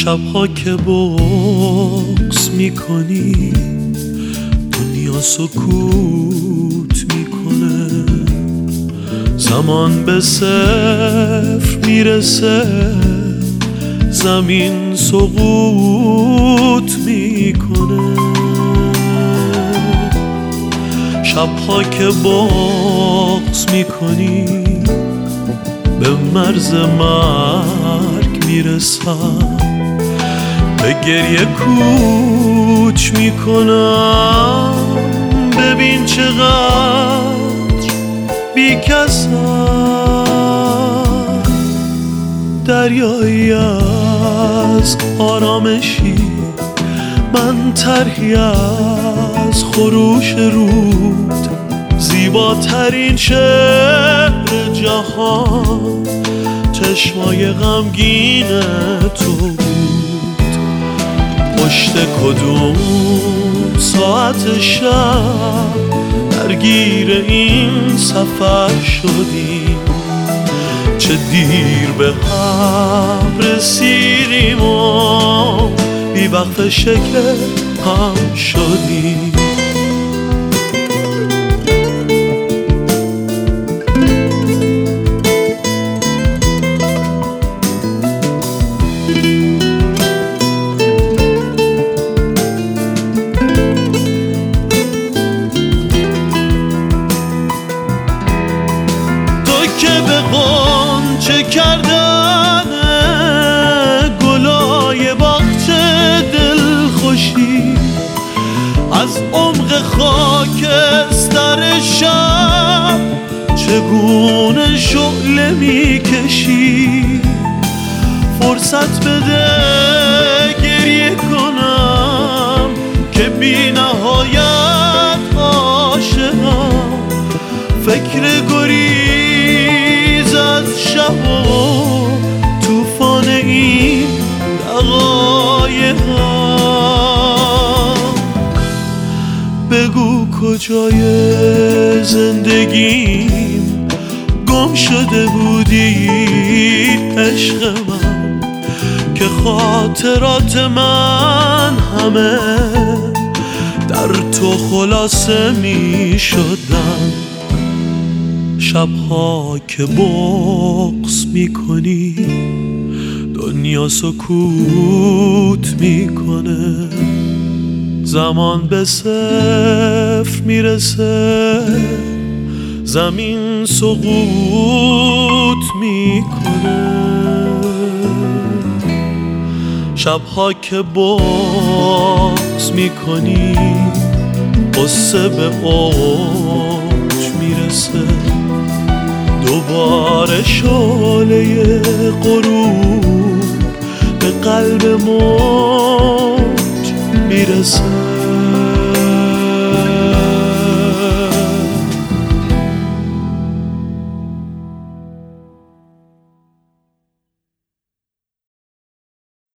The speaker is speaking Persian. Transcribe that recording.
شبها که بغض میکنی دنیا سکوت میکنه، زمان به صفر میرسه، زمین سقوط میکنه. شبها که بغض میکنی به مرز مرگ میرسم، به گریه کوچ میکنم. ببین چقدر بیکسم، دریایی از آرامشی، من طرحی از خروش رود. زیباترین شعر جهان چشمای غمگین تو بود. پشت کدوم ساعت شب درگیر این سفر شدیم، چه دیر به هم رسیدیم و بی وقت شکل هم شدیم. که به غنچه کردن گلای باغچه دلخوشی، از عمق خاکستر شب چگونه شعله میکشی. فرصت بده گریه کنم که بی نهایت عاشقم، فکر گریز از شب و توفان این دقایقم. بگو کجای زندگیم گم شده بودی عشق من، که خاطرات من همه در تو خلاصه می شدن. شبها که بغض میکنی دنیا سکوت میکنه، زمان به صفر میرسه، زمین سقوط میکنه. شبها که بغض میکنی قصه به اوج میرسه، دوباره شعله غروب به قلب موج میرسه.